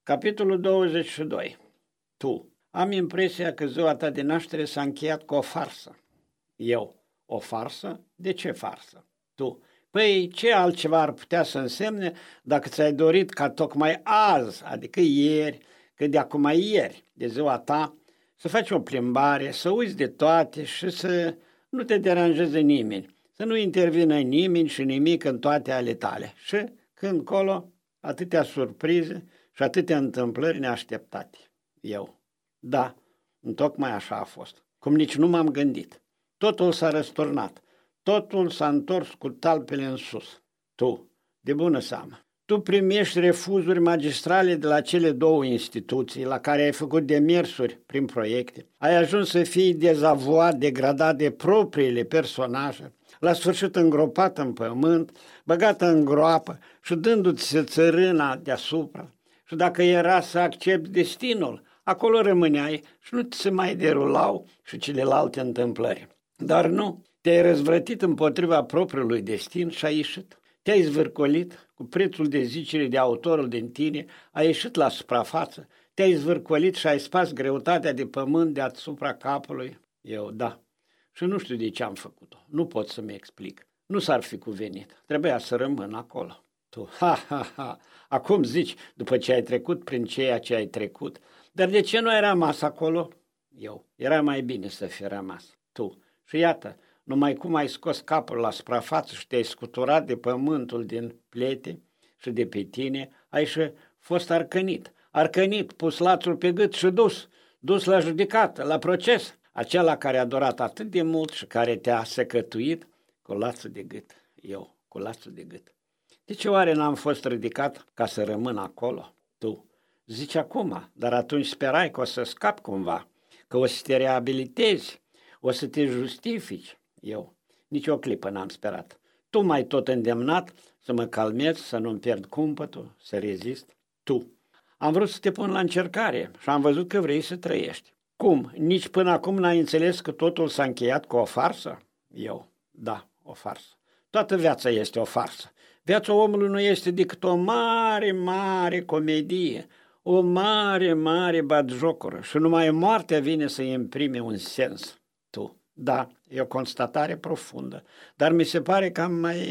Capitolul 22. Tu. Am impresia că ziua ta de naștere s-a încheiat cu o farsă. Eu. O farsă? De ce farsă? Tu. Păi ce altceva ar putea să însemne dacă ți-ai dorit ca tocmai azi, adică ieri, că de acum ieri, de ziua ta, să faci o plimbare, să uiți de toate și să nu te deranjeze nimeni, să nu intervină nimeni și nimic în toate ale tale. Și când colo, atâtea surprize și atâtea întâmplări neașteptate. Eu. Da, întocmai așa a fost. Cum nici nu m-am gândit. Totul s-a răsturnat. Totul s-a întors cu talpele în sus. Tu, de bună seamă, tu primești refuzuri magistrale de la cele două instituții la care ai făcut demersuri prin proiecte. Ai ajuns să fii dezavuat, degradat de propriile personaje, la sfârșit îngropat în pământ, băgată în groapă și dându-ți țărâna deasupra. Și dacă era să accepti destinul, acolo rămâneai și nu ți se mai derulau și celelalte întâmplări. Dar nu, te-ai răzvrătit împotriva propriului destin și ai ieșit. Te-ai zvârcolit cu prețul de zicere de autorul din tine, ai ieșit la suprafață, te-ai zvârcolit și ai spart greutatea de pământ deasupra capului. Eu, da. Și nu știu de ce am făcut-o. Nu pot să-mi explic. Nu s-ar fi cuvenit. Trebuia să rămân acolo. Tu, ha. Acum zici, după ce ai trecut prin ceea ce ai trecut. Dar de ce nu ai rămas acolo? Eu. Era mai bine să fi rămas. Tu. Și iată, numai cum ai scos capul la suprafață și te-ai scuturat de pământul din plete și de pe tine, ai și fost arcănit, pus lațul pe gât și dus la judecată, la proces, acela care a durat atât de mult și care te-a secătuit cu lațul de gât. Eu, cu lațul de gât. De ce oare n-am fost ridicat ca să rămân acolo? Tu. Zici acum, dar atunci sperai că o să scapi cumva, că o să te reabilitezi, o să te justifici. Eu, nici o clipă n-am sperat. Tu m-ai tot îndemnat să mă calmez, să nu-mi pierd cumpătul, să rezist. Tu. Am vrut să te pun la încercare și am văzut că vrei să trăiești. Cum? Nici până acum n-ai înțeles că totul s-a încheiat cu o farsă? Eu. Da, o farsă. Toată viața este o farsă. Viața omului nu este decât o mare comedie, o mare batjocură și numai moartea vine să-i imprime un sens. Tu. Da, e o constatare profundă, dar mi se pare că am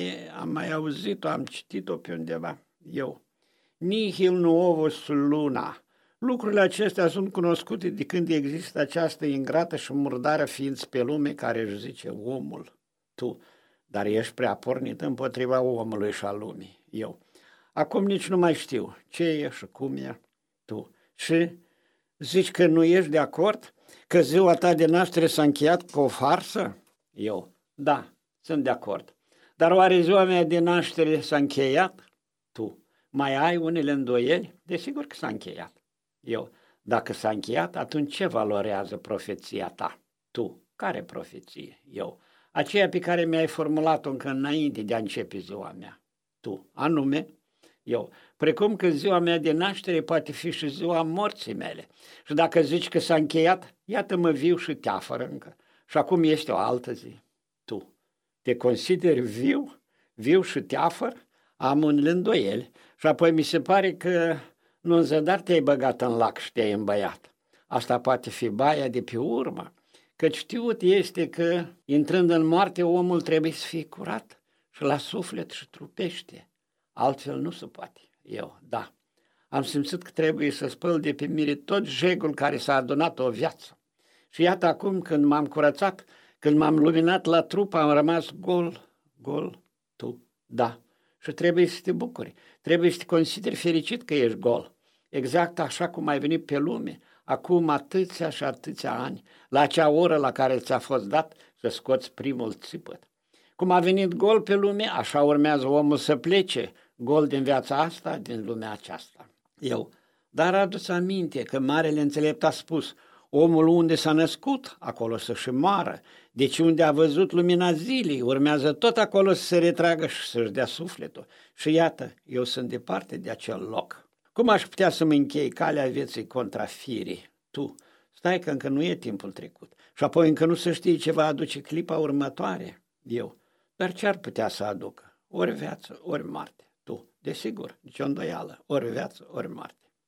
mai auzit-o, am citit-o pe undeva. Eu. Nihil nuovus luna. Lucrurile acestea sunt cunoscute de când există această ingrată și murdară ființă pe lume care își zice omul. Tu. Dar ești prea pornit împotriva omului și a lumii. Eu. Acum nici nu mai știu ce e și cum e. Tu. Și zici că nu ești de acord? Că ziua ta de naștere s-a încheiat cu o farsă? Eu. Da, sunt de acord. Dar oare ziua mea de naștere s-a încheiat? Tu. Mai ai unele îndoieli? Desigur că s-a încheiat. Eu. Dacă s-a încheiat, atunci ce valorează profeția ta? Tu. Care profeție? Eu. Aceea pe care mi-ai formulat-o încă înainte de a începe ziua mea. Tu. Anume? Eu. Precum că ziua mea de naștere poate fi și ziua morții mele. Și dacă zici că s-a încheiat, iată-mă viu și teafăr încă. Și acum este o altă zi. Tu. Te consideri viu și teafăr? Am unele îndoieli. Și apoi mi se pare că nu în zadar te-ai băgat în lac și te-ai îmbăiat. Asta poate fi baia de pe urmă. Că știut este că, intrând în moarte, omul trebuie să fie curat și la suflet și trupește. Altfel nu se poate. Eu, da. Am simțit că trebuie să spăl de pe mine tot jegul care s-a adunat o viață. Și iată acum când m-am curățat, când m-am luminat la trup, am rămas gol, tu, da. Și trebuie să te bucuri, trebuie să te consideri fericit că ești gol. Exact așa cum ai venit pe lume, acum atâția și atâția ani, la acea oră la care ți-a fost dat să scoți primul țipăt. Cum a venit gol pe lume, așa urmează omul să plece, gol din viața asta, din lumea aceasta. Eu, dar adu-ți aminte că marele înțelept a spus, omul unde s-a născut, acolo să și moară, deci unde a văzut lumina zilei, urmează tot acolo să se retragă și să-și dea sufletul. Și iată, eu sunt departe de acel loc. Cum aș putea să-mi închei calea vieții contra firii? Tu, stai că încă nu e timpul trecut și apoi încă nu se știe ce va aduce clipa următoare. Eu, dar ce ar putea să aducă? Ori viață, ori moarte. Tu, desigur, nici o îndoială, ori viață, ori moarte.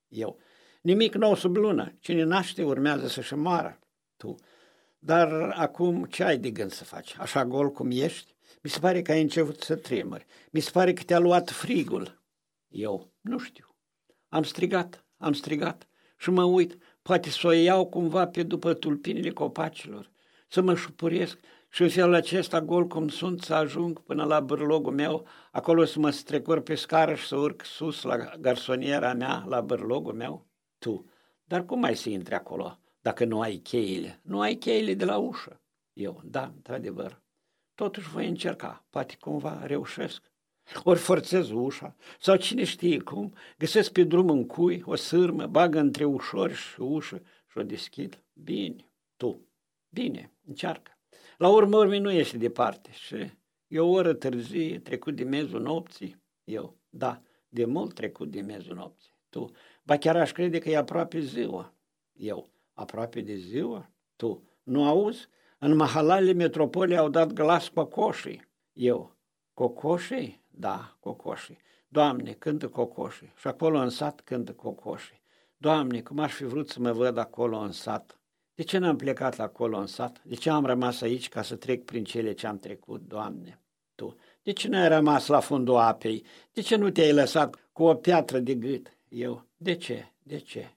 Eu. Nimic nou sub lună. Cine naște urmează să-și moară. Tu. Dar acum ce ai de gând să faci? Așa gol cum ești? Mi se pare că ai început să tremuri. Mi se pare că te-a luat frigul. Eu. Nu știu. Am strigat și mă uit. Poate să o iau cumva pe după tulpinile copacilor. Să mă șupuresc și în felul acesta, gol cum sunt, să ajung până la bârlogul meu, acolo să mă strecur pe scară și să urc sus la garsoniera mea, la bârlogul meu. Tu. Dar cum ai să intri acolo dacă nu ai cheile? Nu ai cheile de la ușă. Eu. Da, într-adevăr. Totuși voi încerca. Poate cumva reușesc. Ori forțez ușa, sau cine știe cum, găsesc pe drum un cui, o sârmă, bagă între ușor și ușă și o deschid. Bine, tu, bine, încearcă. La urmă urmei nu ești departe și e o oră târzie, trecut de mezul nopții. Eu, da, de mult trecut de mezul nopții. Tu, ba chiar aș crede că e aproape ziua. Eu, aproape de ziua? Tu, nu auzi? În mahalalele metropolei au dat glas cocoșii. Eu, cocoșii? Da, cocoșii. Doamne, cântă cocoșii. Și acolo în sat cântă cocoșii. Doamne, cum aș fi vrut să mă văd acolo în sat. De ce n-am plecat acolo în sat? De ce am rămas aici ca să trec prin cele ce am trecut, Doamne? Tu, de ce n-ai rămas la fundul apei? De ce nu te-ai lăsat cu o piatră de gât? Eu, de ce? De ce?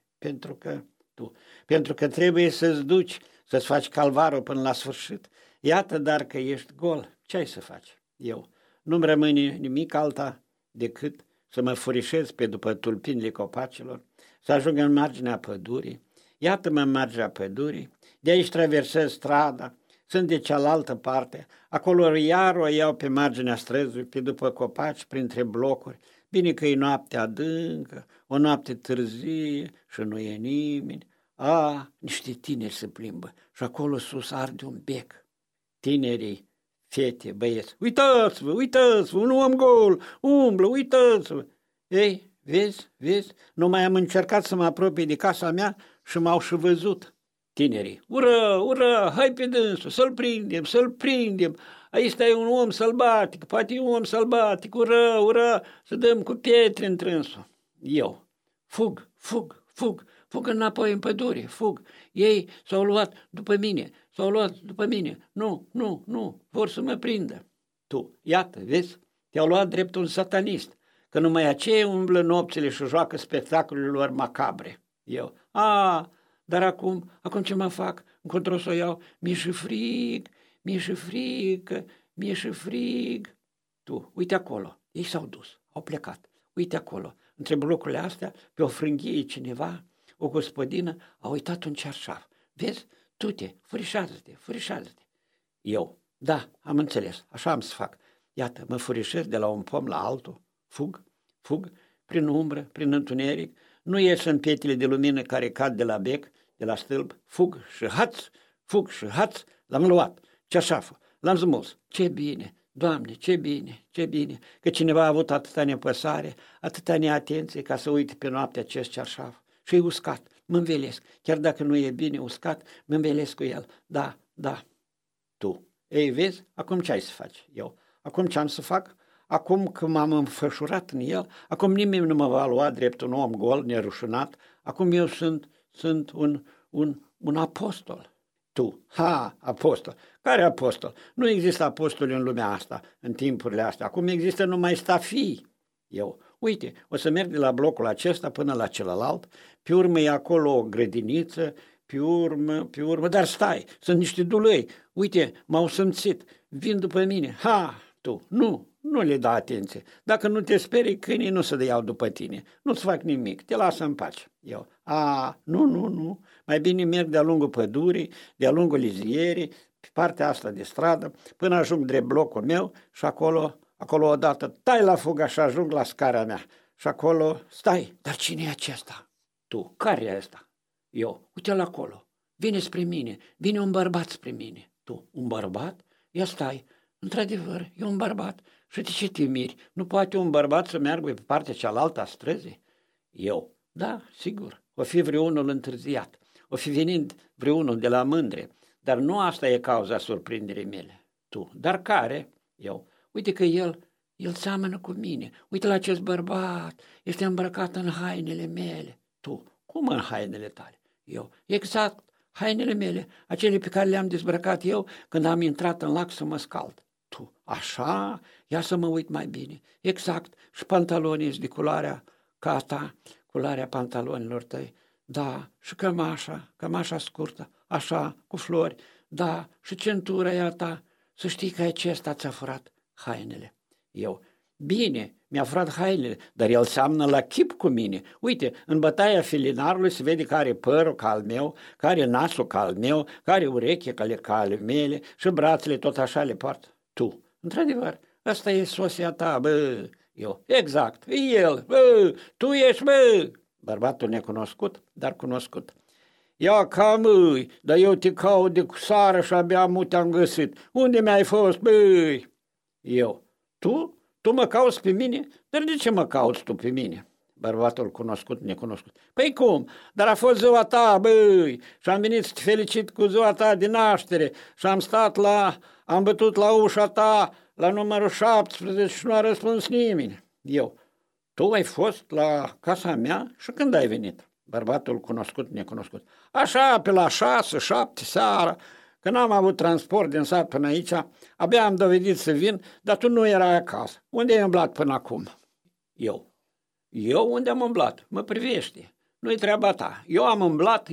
Pentru că trebuie să-ți duci, să-ți faci calvarul până la sfârșit. Iată dar că ești gol. Ce ai să faci? Eu, nu-mi rămâne nimic alta decât să mă furișez pe după tulpinile copacilor, să ajung în marginea pădurii. Iată-mă în marginea pădurii, de aici traversez strada, sunt de cealaltă parte, acolo iar o iau pe marginea străzii, pe după copaci, printre blocuri. Bine că e noapte adâncă, o noapte târzie și nu e nimeni. Niște tineri se plimbă și acolo sus arde un bec. Tinerii, fete, băieți, uitați-vă, un om gol, umblă, uitați-vă. Ei, vezi, nu mai am încercat să mă apropii de casa mea și m-au și văzut. Tinerii, ura, hai pe dânsul, să-l prindem, aici e un om sălbatic, poate e un om sălbatic, ura, să dăm cu pietre în trânsul. Eu, fug înapoi în pădure, fug. Ei s-au luat după mine, nu, vor să mă prindă. Tu, iată, vezi, te-au luat drept un satanist, că numai aceia umblă nopțile și joacă spectacolele lor macabre. Eu, dar acum ce mă fac? Încotro să o iau, mi-e și frig. Tu, uite acolo, ei s-au dus, au plecat, uite acolo, între blocurile astea, pe o frânghie cineva, o gospodină, a uitat un cearșaf. Vezi? Tu-te, furișează-te. Eu, da, am înțeles, așa am să fac. Iată, mă furișez de la un pom la altul, fug, prin umbră, prin întuneric, nu ies în pietile de lumină care cad de la bec, de la stâlp, fug și haț, l-am luat, ceașaful, l-am smuls. Ce bine, Doamne, ce bine, că cineva a avut atâta nepăsare, atâta neatenție ca să uite pe noapte acest ceașaf. Și e uscat, mă învelesc, chiar dacă nu e bine uscat, mă învelesc cu el, da. Tu, ei, vezi, acum ce ai să faci? Eu, acum ce am să fac? Acum că m-am înfășurat în el, acum nimeni nu mă va lua drept un om gol, nerușinat, acum eu sunt un apostol. Tu, apostol. Care apostol? Nu există apostoli în lumea asta, în timpurile astea. Acum există numai stafii. Eu, uite, o să merg de la blocul acesta până la celălalt, pe urmă e acolo o grădiniță, pe urmă, dar stai, sunt niște dulăi, uite, m-au simțit, vin după mine, tu, nu le da atenție, dacă nu te sperii, câinii nu se iau după tine, nu-ți fac nimic, te lasă în pace. Eu, nu, mai bine merg de-a lungul pădurii, de-a lungul lizierii, pe partea asta de stradă, până ajung drept blocul meu și acolo odată tai la fugă și ajung la scara mea. Și acolo, stai, dar cine e acesta? Tu, care e ăsta? Eu, uite-l acolo, vine spre mine, vine un bărbat spre mine. Tu, un bărbat? Ia stai, într-adevăr, e un bărbat. Și de ce te miri? Nu poate un bărbat să meargă pe partea cealaltă a străzii? Eu, da, sigur, o fi vreunul întârziat, o fi venind vreunul de la Mândre, dar nu asta e cauza surprinderii mele. Tu, dar care? Eu, uite că el seamănă cu mine. Uite la acest bărbat, este îmbrăcat în hainele mele. Tu, cum în hainele tale? Eu, exact, hainele mele, acele pe care le-am dezbrăcat eu când am intrat în lac să mă scald. Tu, așa? Ia să mă uit mai bine. Exact, și pantalonii de culoarea ca ta, culoarea pantalonilor tăi. Da, și cămașa scurtă, așa, cu flori. Da, și centura ea ta. Să știi că acesta ți-a furat hainele. Eu, bine, mi-a furat hainele, dar el seamănă la chip cu mine. Uite, în bătaia felinarului se vede că are părul ca al meu, că are nasul ca al meu, că are ureche ca ale mele și brațele tot așa le poartă. Tu, într-adevăr, ăsta e sosia ta, bă. Eu, exact, e el, bă, tu ești, bă. Bărbatul necunoscut, dar cunoscut. Ia ca măi, dar eu te caut de seară și abia mu te-am găsit. Unde mi-ai fost, băi? Eu, tu? Tu mă cauți pe mine? Dar de ce mă cauți tu pe mine? Bărbatul cunoscut, necunoscut. Păi cum? Dar a fost ziua ta, băi, și am venit să te felicit cu ziua ta de naștere și am bătut la ușa ta la numărul 17 și nu a răspuns nimeni. Eu, tu ai fost la casa mea și când ai venit? Bărbatul cunoscut, necunoscut. Așa, pe la 6-7 seara, că n-am avut transport din sat până aici, abia am dovedit să vin, dar tu nu erai acasă. Unde ai umblat până acum? Eu unde am umblat? Mă privește. Nu-i treaba ta. Eu am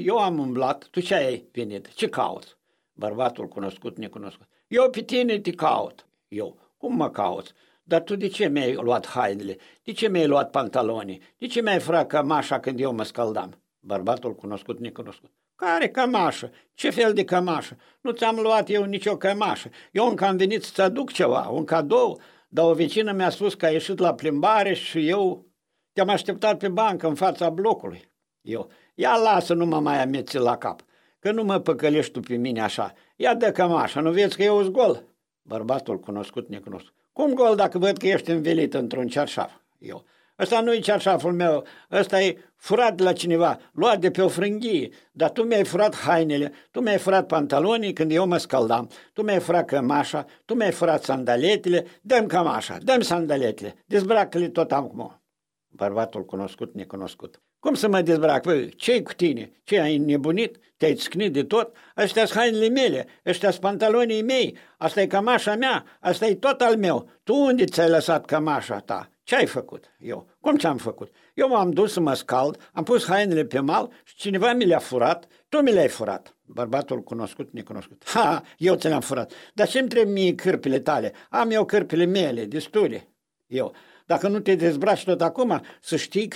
umblat, tu ce ai venit? Ce cauți? Bărbatul cunoscut, necunoscut. Eu pe tine te caut. Eu, cum mă cauți? Dar tu de ce mi-ai luat hainele? De ce mi-ai luat pantalonii? De ce mi-ai furat cămașa când eu mă scăldam? Bărbatul cunoscut, necunoscut. Care cămașă? Ce fel de cămașă? Nu ți-am luat eu nicio cămașă. Eu încă am venit să-ți aduc ceva, un cadou, dar o vecină mi-a spus că a ieșit la plimbare și eu te-am așteptat pe bancă în fața blocului. Eu, ia lasă, nu mă mai ameți la cap, că nu mă păcălești tu pe mine așa. Ia dă cămașa, nu vezi că eu sunt gol? Bărbatul cunoscut, necunoscut. Cum gol dacă văd că ești învelit într-un cearșaf? Eu, ăsta nu e cearșaful meu, ăsta e furat de la cineva, luat de pe o frânghie, dar tu mi-ai furat hainele, tu mi-ai furat pantalonii când eu mă scăldam, tu mi-ai furat cămașa, tu mi-ai furat sandaletele, dă-mi cămașa, dă-mi sandaletele, dezbracă-le tot acum. Bărbatul cunoscut, necunoscut. Cum să mă dezbrac? Păi, ce-i cu tine? Ce, ai nebunit? Te-ai țcnit de tot? Astea-s hainele mele, ăștia-s pantalonii mei, asta e cămașa mea, asta e tot al meu. Tu unde ți-ai lăsat cămașa ta? Ce ai făcut? Eu. Cum ce-am făcut? Eu m-am dus să mă scald, am pus hainele pe mal și cineva mi le-a furat, tu mi le-ai furat. Bărbatul cunoscut, necunoscut. Ha, eu ți le-am furat. Dar ce-mi trebuie mie cârpile tale? Am eu cârpile mele, destule. Eu. Dacă nu te dezbraci tot acum, să știi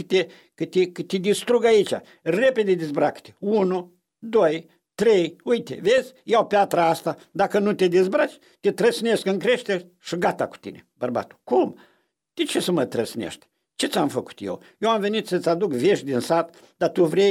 că te distrug aici. Repede dezbracă-te. 1, 2, 3, uite, vezi? Iau piatra asta. Dacă nu te dezbraci, te trăsnesc în creștere și gata cu tine. Bărbatul, cum? De ce să mă trăsnești? Ce ți-am făcut eu? Eu am venit să-ți aduc vești din sat, dar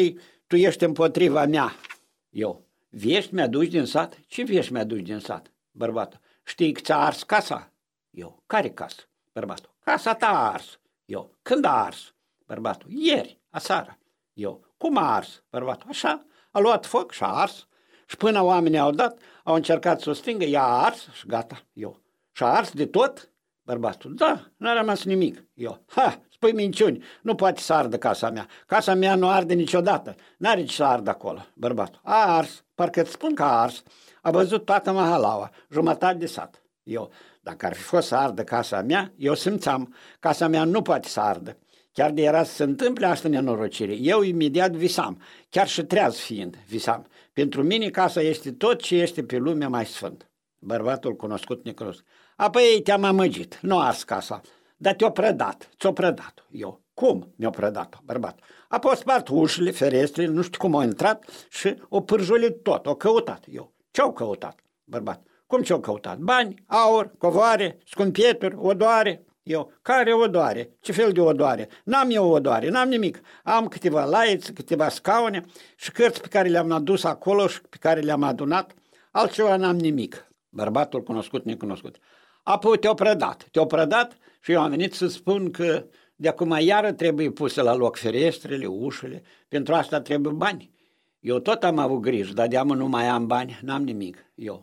tu ești împotriva mea. Eu, vești mi-aduci din sat? Ce vești mi-aduci din sat? Bărbatul, știi că ți-a ars casa? Eu, care casă? Bărbatul, casa ta a ars. Eu, când a ars? Bărbatul, ieri, aseară. Eu, cum a ars? Bărbatul, așa, a luat foc și a ars. Și până oamenii au dat, au încercat să o stingă, ea a ars și gata. Eu, și a ars de tot? Bărbatul, da, n-a rămas nimic. Eu, spui minciuni, nu poate să ardă casa mea. Casa mea nu arde niciodată, n-are ce să ardă acolo. Bărbatul, a ars, parcă îți spun că a ars. A văzut toată Mahalaua, jumătate de sat. Eu, dacă ar fi fost să ardă casa mea, eu simțeam, casa mea nu poate să ardă. Chiar de era să se întâmple asta nenorocire, eu imediat visam, chiar și treaz fiind, visam. Pentru mine casa este tot ce este pe lumea mai sfânt. Bărbatul cunoscut, necunoscut. Apoi te-am amăgit, nu a ars casa, dar ți-o predat. Eu, cum mi-o predat-o, bărbat? Apoi spart ușile, ferestrele, nu știu cum au intrat și o pârjolit tot, o căutat. Eu, ce-au căutat, bărbat? Cum ce-au căutat? Bani, aur, covoare, scumpieturi, odoare. Eu, care odoare? Ce fel de odoare? N-am eu odoare, n-am nimic. Am câteva laiți, câteva scaune și cărți pe care le-am adus acolo și pe care le-am adunat. Altceva n-am nimic. Bărbatul cunoscut, necunoscut. Apoi te-au predat și eu am venit să spun că de acum iară trebuie puse la loc ferestrele, ușile. Pentru asta trebuie bani. Eu tot am avut grijă, dar de-amă nu mai am bani, n-am nimic. Eu,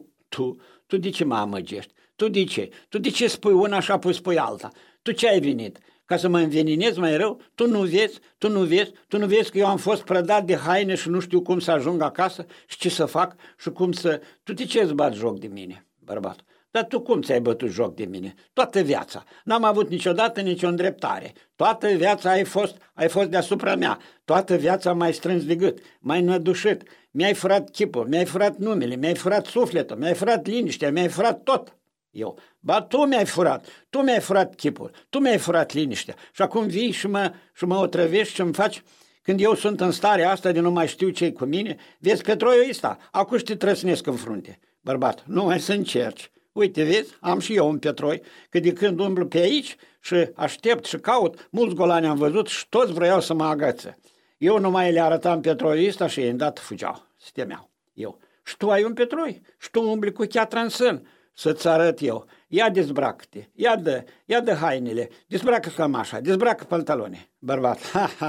tu de ce mă amăgești? Tu de ce? Tu de ce spui una și apoi spui alta? Tu ce ai venit? Ca să mă înveninez mai rău? Tu nu vezi că eu am fost prădat de haine și nu știu cum să ajung acasă și ce să fac și cum să... Tu de ce îți bați joc de mine, bărbatul? Dar tu cum ți-ai bătut joc de mine? Toată viața. N-am avut niciodată nicio îndreptare. Toată viața ai fost deasupra mea. Toată viața m-ai strâns de gât, m-ai nădușit, mi-ai furat chipul, mi-ai furat numele, mi-ai furat sufletul, mi-ai furat liniștea, mi-ai furat tot. Eu. Ba, tu mi-ai furat chipul, tu mi-ai furat liniștea. Și acum vii și mă otrăvești și îmi faci, când eu sunt în starea asta de nu mai știu ce-i cu mine, vezi Petroiul ăsta, acum te trăsnesc în frunte. Bărbat, nu mai să încerci. Uite, vezi, am și eu un Petroi, că de când umblu pe aici și aștept și caut, mulți golani am văzut și toți vreau să mă agăță. Eu nu mai le arătam Petroiul ăsta și ei îndată fugeau, se temeau. Eu. Și tu ai un Petroi, și tu umbli cu cheatra în sân, să-ți arăt eu. Ia dezbracă-te, ia dă hainele, dezbracă cămașa, dezbracă pantaloni. Bărbat,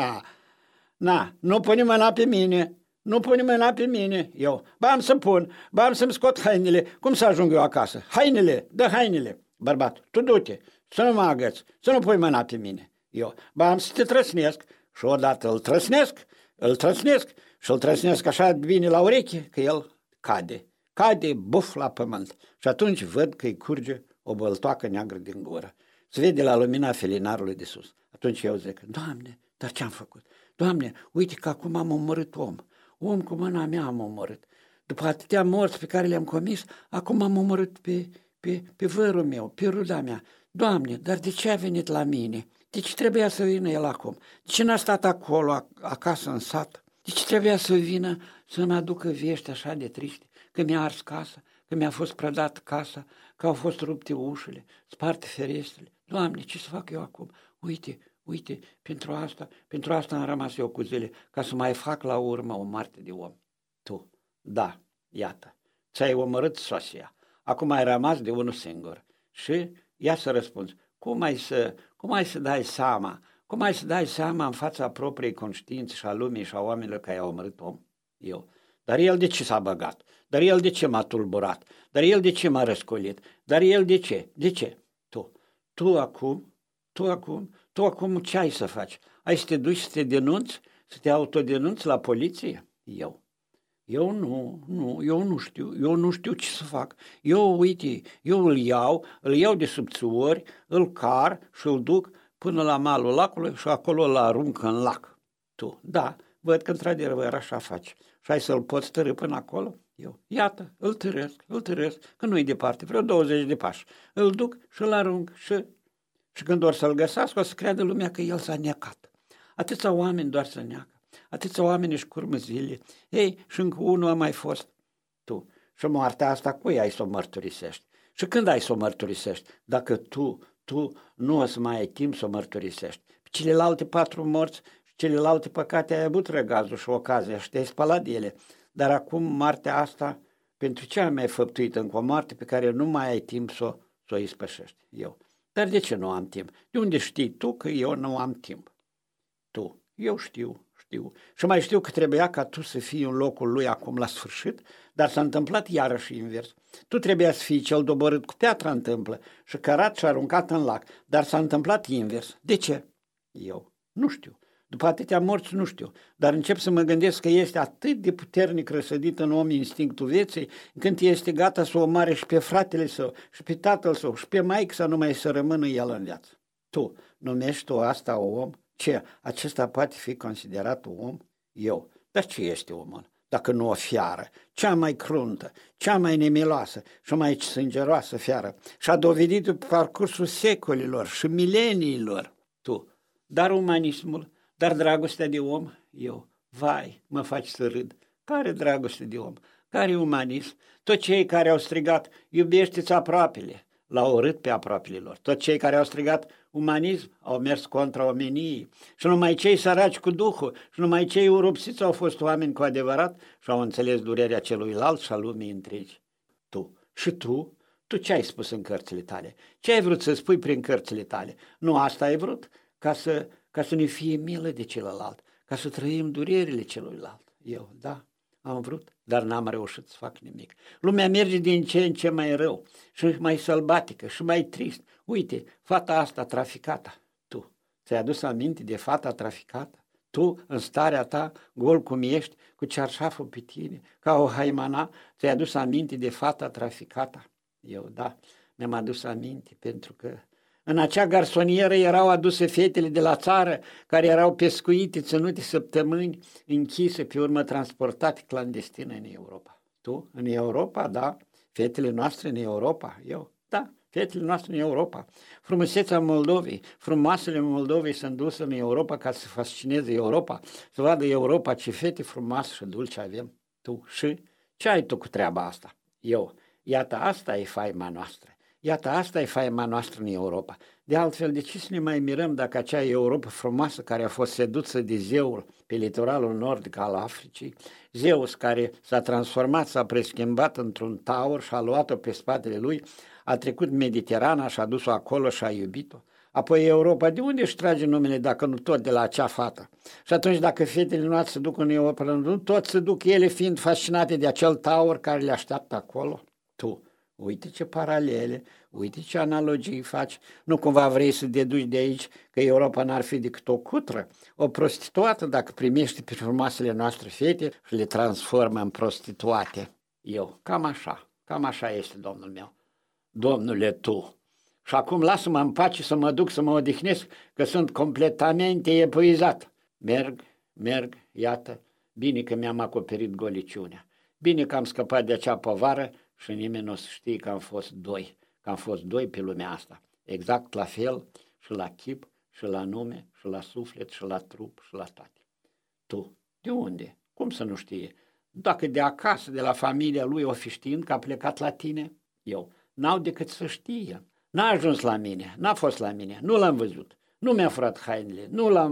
na, nu pune mâna pe mine. Nu pune mâna pe mine, eu. Ba am să pun, ba am să-mi scot hainele. Cum să ajung eu acasă? Hainele, dă hainele. Bărbat, tu du-te, să nu mă agăți, să nu pui mâna pe mine. Eu. Ba am să te trăsnesc. Și odată îl trăsnesc și îl trăsnesc așa bine la ureche, că el cade buf la pământ. Și atunci văd că îi curge o băltoacă neagră din gură. Se vede la lumina felinarului de sus. Atunci eu zic, Doamne, dar ce-am făcut? Doamne, uite că acum am omorât om cu mâna mea am omorât. După atâtea morți pe care le-am comis, acum am omorât pe vărul meu, pe ruda mea. Doamne, dar de ce a venit la mine? De ce trebuia să vină el acum? De ce n-a stat acolo, acasă în sat? De ce trebuia să vină să-mi aducă vești așa de triste? Că mi-a ars casa, că mi-a fost prădat casa, că au fost rupte ușile, sparte ferestrele. Doamne, ce să fac eu acum? Uite, pentru asta am rămas eu cu zile, ca să mai fac la urmă o moarte de om. Tu, da, iată, ți-ai omorât soția, acum ai rămas de unul singur. Și ia să răspunzi, cum ai să dai seama în fața propriei conștiințe și a lumii și a oamenilor că ai omorât om? Eu. Dar el de ce s-a băgat? Dar el de ce m-a tulburat? Dar el de ce m-a răscolit? Dar el de ce? De ce? Tu acum ce ai să faci? Ai să te duci să te denunți? Să te autodenunți la poliție? Eu nu știu ce să fac. Eu îl iau de subțuori, îl car și îl duc până la malul lacului și acolo îl arunc în lac. Tu, da, văd că într-adevăr așa faci. Și ai să-l poți tărî până acolo? Eu, iată, îl târăsc, că nu-i departe, vreo 20 de pași. Îl duc și îl arunc și când doar să-l găsească, o să creadă lumea că el s-a necat. Atâția oameni doar să neacă, atâția oameni își curmă zile. Ei, și încă unul a mai fost. Tu. Și moartea asta cui ai să o mărturisești? Și când ai să o mărturisești? Dacă tu nu o să mai ai timp să o mărturisești. Celelalte 4 morți și celelalte păcate ai avut răgazul și ocazia și te-ai spălat de ele. Dar acum moartea asta, pentru ce am mai făptuit încă o moarte pe care nu mai ai timp să o ispășești? Eu. Dar de ce nu am timp? De unde știi tu că eu nu am timp? Tu. Eu știu. Și mai știu că trebuia ca tu să fii în locul lui acum la sfârșit, dar s-a întâmplat iarăși invers. Tu trebuia să fii cel doborât cu piatra în tâmplă și cărat și aruncat în lac, dar s-a întâmplat invers. De ce? Eu. Nu știu. După atâtea morți nu știu, dar încep să mă gândesc că este atât de puternic răsădit în om instinctul vieții, când este gata să omoare și pe fratele său, și pe tatăl său, și pe maică să numai să rămână el în viață. Tu numești tu asta om? Ce? Acesta poate fi considerat om? Eu. Dar ce este omul? Dacă nu o fiară, cea mai cruntă, cea mai nemiloasă și mai sângeroasă fiară. Și a dovedit pe parcursul secolilor și mileniilor. Tu. Dar umanismul, dar dragostea de om? Eu. Vai, mă faci să râd. Care dragoste de om? Care umanism? Toți cei care au strigat, iubește-ți aproapele, l-au urât pe aproapele lor. Toți cei care au strigat umanism au mers contra omeniei. Și numai cei săraci cu Duhul și numai cei urupsiți au fost oameni cu adevărat și au înțeles durerea celuilalt și a lumii întregi. Tu. Și tu? Tu ce ai spus în cărțile tale? Ce ai vrut să spui prin cărțile tale? Nu asta ai vrut? Ca să ne fie milă de celălalt, ca să trăim durerile celuilalt. Eu, da, am vrut, dar n-am reușit să fac nimic. Lumea merge din ce în ce mai rău și mai sălbatică și mai trist. Uite, fata asta traficată. Tu, Ți-ai adus aminte de fata traficată? Tu, în starea ta, gol cum ești, cu cearșaful pe tine, ca o haimana, ți-ai adus aminte de fata traficată? Eu, da, mi-am adus aminte, pentru că în acea garsonieră erau aduse fetele de la țară, care erau pescuite, ținute săptămâni, închise, pe urmă transportate clandestin în Europa. Tu, în Europa, da, fetele noastre în Europa, eu, da, fetele noastre în Europa. Frumusețea Moldovei, frumoasele Moldovei sunt duse în Europa ca să fascineze Europa, să vadă Europa ce fete frumoase și dulce avem. Tu și ce ai tu cu treaba asta? Eu, iată, asta e faima noastră. Iată, asta e faima noastră în Europa. De altfel, de ce să ne mai mirăm dacă acea Europa frumoasă care a fost seduță de zeul pe litoralul nordic al Africii, Zeus care s-a transformat, s-a preschimbat într-un taur și a luat-o pe spatele lui, a trecut Mediterana și a dus-o acolo și a iubit-o. Apoi Europa, de unde își trage numele dacă nu tot de la acea fată? Și atunci dacă fetele noastre se duc în Europa, nu tot se duc ele fiind fascinate de acel taur care le așteaptă acolo? Tu, uite ce paralele, uite ce analogii faci. Nu cumva vrei să deduci de aici că Europa n-ar fi decât o cutră, o prostituată dacă primește pe frumoasele noastre fete și le transformă în prostituate. Eu, cam așa este, domnul meu. Domnule, tu. Și acum lasă-mă în pace să mă duc să mă odihnesc, că sunt completamente epuizat. Merg, iată, bine că mi-am acoperit goliciunea. Bine că am scăpat de acea povară și nimeni nu o să știe că am fost doi pe lumea asta. Exact la fel și la chip, și la nume, și la suflet, și la trup, și la toate. Tu, de unde? Cum să nu știe? Dacă de acasă, de la familia lui, o fi știind că a plecat la tine? Eu, n-au decât să știe. N-a ajuns la mine, n-a fost la mine, nu l-am văzut, nu mi-a furat hainele,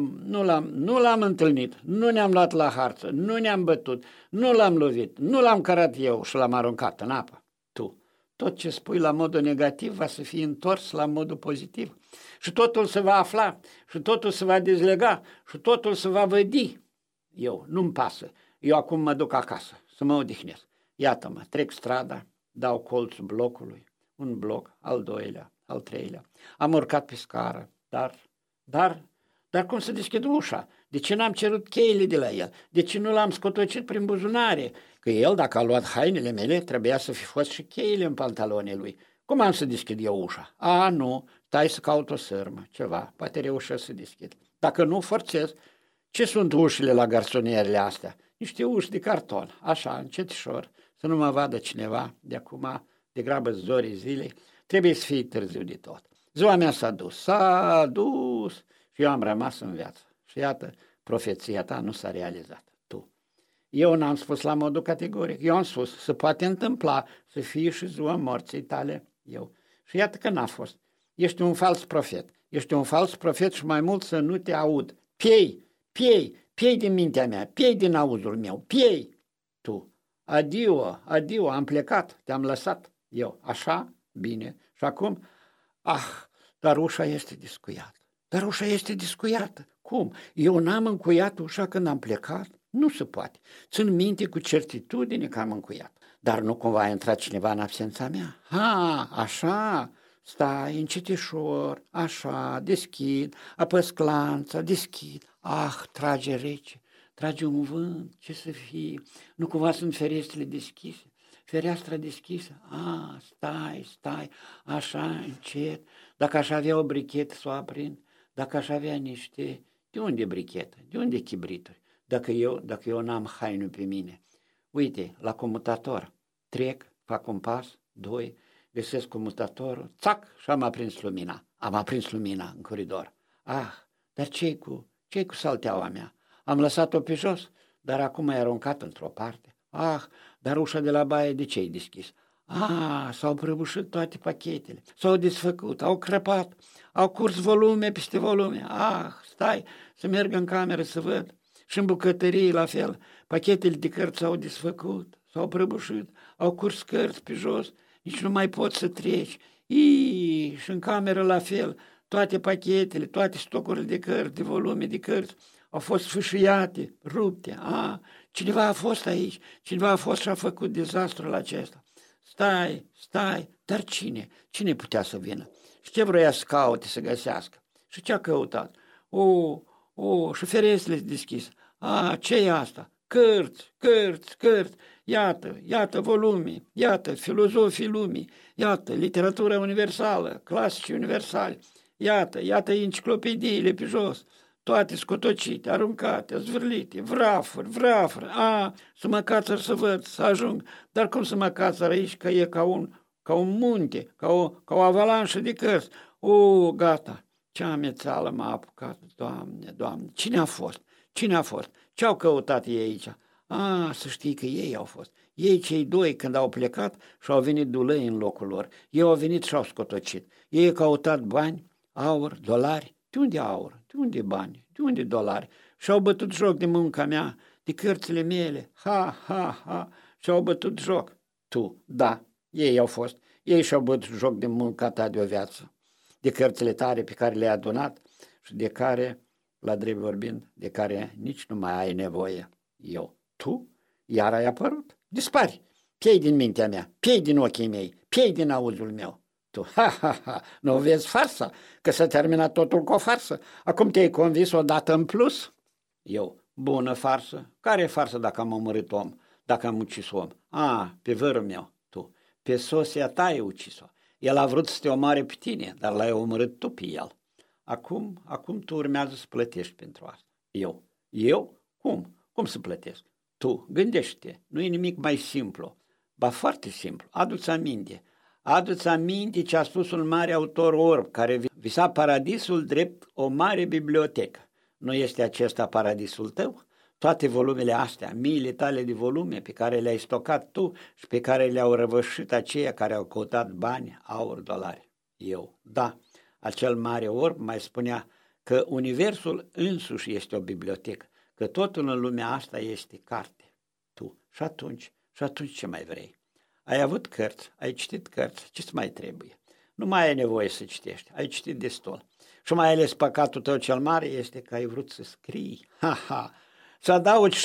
nu l-am întâlnit, nu ne-am luat la harță, nu ne-am bătut, nu l-am lovit, nu l-am cărat eu și l-am aruncat în apă. Tu, tot ce spui la modul negativ va să fie întors la modul pozitiv și totul se va afla și totul se va dezlega și totul se va vădi. Eu, nu-mi pasă, eu acum mă duc acasă să mă odihnesc. Iată-mă, trec strada, dau colțul blocului, un bloc, al doilea, al treilea. Am urcat pe scară, dar cum să deschid ușa? De ce n-am cerut cheile de la el? De ce nu l-am scotocit prin buzunare? Că el, dacă a luat hainele mele, trebuia să fi fost și cheile în pantalonii lui. Cum am să deschid eu ușa? Nu, stai să caut o sârmă, ceva, poate reușesc să deschid. Dacă nu, forțez. Ce sunt ușile la garsonierele astea? Niște uși de carton, așa, încetișor, să nu mă vadă cineva de acum, degrabă zorii zilei, trebuie să fie târziu de tot. Ziua mea s-a dus și eu am rămas în viață. Și iată, profeția ta nu s-a realizat. Tu. Eu n-am spus la modul categoric, eu am spus, se poate întâmpla să fie și ziua morții tale, eu. Și iată că n-a fost. Ești un fals profet și mai mult să nu te aud. Piei din mintea mea, piei din auzul meu, piei. Tu. Adio, am plecat, te-am lăsat. Eu, așa? Bine. Și acum? Dar ușa este discuiată. Cum? Eu n-am încuiat ușa când am plecat? Nu se poate. Țin minte cu certitudine că am încuiat. Dar nu cumva a intrat cineva în absența mea? Așa? Stai, încetișor, așa, deschid, apăs clanța, deschid. Trage rece, trage un vânt, ce să fie? Nu cumva sunt ferestrele deschise? Fereastra deschisă, stai, așa, încet, dacă aș avea o brichetă să o aprind, dacă aș avea niște, de unde brichetă, de unde chibrituri, dacă eu n-am hainul pe mine. Uite, la comutator, trec, fac un pas, doi, găsesc comutatorul, țac, și am aprins lumina în coridor. Dar ce-i cu salteaua mea? Am lăsat-o pe jos, dar acum e aruncat într-o parte. Dar ușa de la baie de ce-i deschis? S-au prăbușit toate pachetele, s-au desfăcut, au crăpat, au curs volume peste volume. Stai, să merg în cameră să văd. Și în bucătărie la fel, pachetele de cărți s-au desfăcut, s-au prăbușit, au curs cărți pe jos, nici nu mai poți să treci. Și în cameră la fel, toate pachetele, toate stocurile de cărți, de volume de cărți, au fost sfâșiate, rupte. Cineva a fost aici, cineva a fost și a făcut dezastrul acesta. Stai, dar cine? Cine putea să vină? Și ce vroia să caute, să găsească? Și ce a căutat? și ferestrele deschise. Ce e asta? Cărți, iată volume, iată filozofii lumii, iată literatura universală, clasici universali, iată enciclopediile pe jos, toate scotocite, aruncate, zvârlite, vrafuri, să mă cațăr să văd, să ajung, dar cum să mă cațăr aici, că e ca un munte, ca o avalanșă de cărți. Gata, ce amețeală m-a apucat, Doamne, cine a fost? Ce au căutat ei aici? Să știi că ei au fost. Ei, cei doi, când au plecat și-au venit dulăi în locul lor. Ei au venit și-au scotocit. Ei au căutat bani, aur, dolari. De unde aur? De unde bani? De unde dolari? Și-au bătut joc de munca mea, de cărțile mele. Ha! Și-au bătut joc. Tu, da, ei au fost. Ei și-au bătut joc de munca ta de o viață, de cărțile tale pe care le-ai adunat și de care, la drept vorbind, de care nici nu mai ai nevoie. Tu? Iar ai apărut? Dispari! Piei din mintea mea, piei din ochii mei, piei din auzul meu. Tu, nu vezi farsa? Că s-a terminat totul cu o farsă. Acum te-ai convins o dată în plus? Bună farsă? Care e farsă dacă am omorât om? Dacă am ucis om? Pe vărul meu, tu. Pe sosia ta ai ucis-o. El a vrut să te omoare pe tine, dar l-ai omorât tu pe el. Acum tu urmează să plătești pentru asta. Eu? Cum să plătesc? Tu, gândește-te, nu e nimic mai simplu, ba foarte simplu, adu-ți aminte ce a spus un mare autor orb, care visa paradisul drept o mare bibliotecă. Nu este acesta paradisul tău? Toate volumele astea, miile tale de volume pe care le-ai stocat tu și pe care le-au răvășit aceia care au căutat bani, aur, dolari. Da, acel mare orb mai spunea că universul însuși este o bibliotecă, că totul în lumea asta este carte. Tu. Și atunci ce mai vrei? Ai avut cărți, ai citit cărți, ce-ți mai trebuie? Nu mai ai nevoie să citești, ai citit destul. Și mai ales păcatul tău cel mare este că ai vrut să scrii. Să adaugi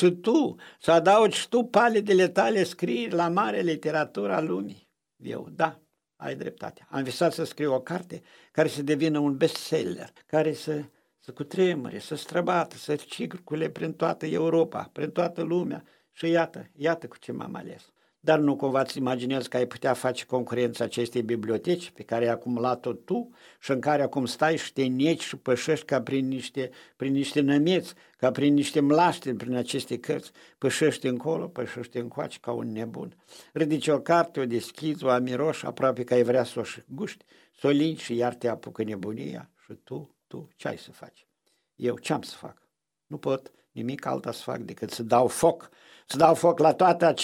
și tu palidele tale scrieri la mare literatura lumii. Da, ai dreptate. Am visat să scriu o carte care să devină un bestseller, care să cutremure, să străbată, să circule prin toată Europa, prin toată lumea. Și iată cu ce m-am ales. Dar nu cumva îți imaginezi că ai putea face concurența acestei biblioteci pe care ai acumulat-o tu și în care acum stai și te neci și pășești ca prin niște nămeți, ca prin niște mlaștini prin aceste cărți, pășești încolo, pășești încoace ca un nebun. Ridici o carte, o deschizi, o amiroși, aproape că ai vrea să o guști, să o lingi și iar te apucă nebunia și tu ce ai să faci? Eu ce am să fac? Nu pot nimic alta să fac decât să dau foc la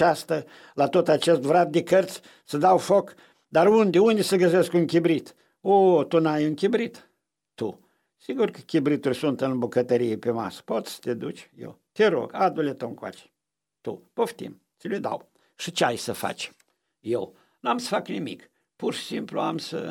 tot acest vrat de cărți, să dau foc. Dar unde să găsesc un chibrit? Tu n-ai un chibrit? Tu. Sigur că chibrituri sunt în bucătărie pe masă. Poți să te duci? Eu. Te rog, adu-le tu încoace. Tu. Poftim. Ți le dau. Și ce ai să faci? Eu. N-am să fac nimic. Pur și simplu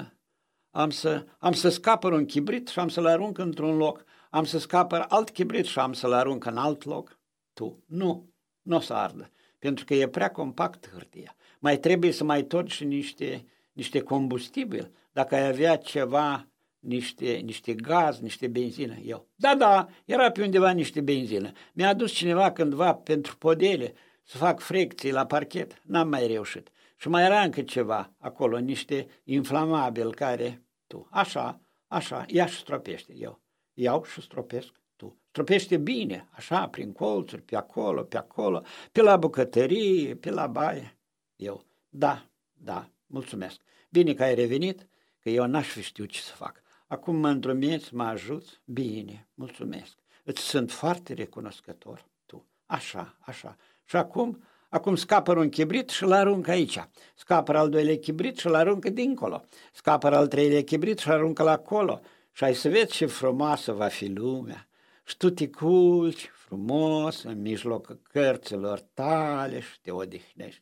am să scapăr un chibrit și am să-l arunc într-un loc. Am să scapăr alt chibrit și am să-l arunc în alt loc. Tu. Nu o să ardă, pentru că e prea compact hârtia. Mai trebuie să mai torci niște combustibil. Dacă ai avea ceva, niște gaz, niște benzină. Da, era pe undeva niște benzină. Mi-a adus cineva cândva pentru podele să fac frecții la parchet. N-am mai reușit. Și mai era încă ceva acolo, niște inflamabil care, tu, așa, ia și stropește. Eu iau și stropesc. Stropește bine, așa, prin colțuri, pe acolo, pe la bucătărie, pe la baie. Eu, da, mulțumesc. Bine că ai revenit, că eu n-aș fi știut ce să fac. Acum mă îndrumeți, mă ajuți? Bine, mulțumesc. Îți sunt foarte recunoscător. Tu, așa. Și acum scapăr un chibrit și-l arunc aici. Scapăr al doilea chibrit și-l aruncă dincolo. Scapăr al treilea chibrit și-l aruncă la acolo. Și ai să vezi ce frumoasă va fi lumea. Și tu te culci frumos în mijlocul cărților tale și te odihnești.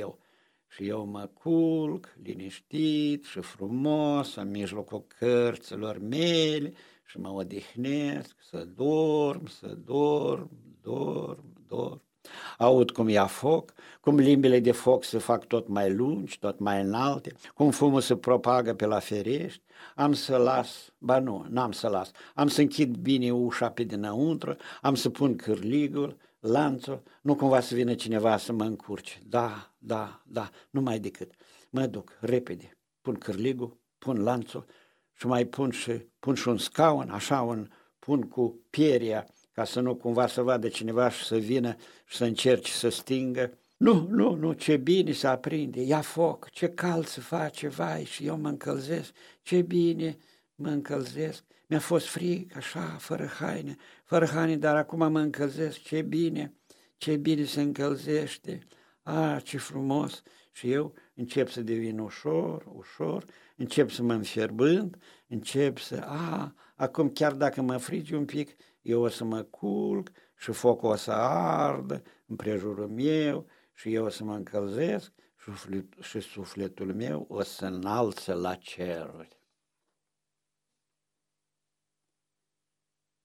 Eu mă culc liniștit și frumos în mijlocul cărților mele și mă odihnesc să dorm. aud cum ia foc, cum limbile de foc se fac tot mai lungi, tot mai înalte, cum fumul se propagă pe la ferești. Am să las, n-am să las, am să închid bine ușa pe dinăuntru, am să pun cârligul, lanțul, nu cumva să vină cineva să mă încurce. Da, nu mai decât. Mă duc repede, pun cârligul, pun lanțul și mai pun și un scaun, așa pun cu pieria, ca să nu cumva să vadă cineva și să vină și să încerce să stingă. Nu, ce bine se aprinde, ia foc, ce cald se face, vai, și eu mă încălzesc, ce bine mă încălzesc, mi-a fost frig, așa, fără haine, dar acum mă încălzesc, ce bine se încălzește, ce frumos, și eu încep să devin ușor, încep să mă înfierbând, acum chiar dacă mă frigi un pic, eu o să mă culc și focul o să ardă împrejurul meu și eu o să mă încălzesc și sufletul meu o să înalțe la ceruri.